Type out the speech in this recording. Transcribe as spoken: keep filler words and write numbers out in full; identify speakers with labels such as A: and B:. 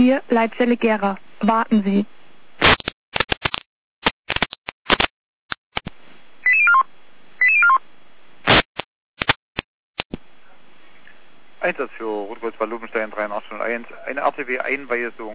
A: vier, Leitstelle Gera. Warten Sie.
B: Einsatz für Rotkreuz Bad Lobenstein drei acht null eins. Eine R T W-Einweisung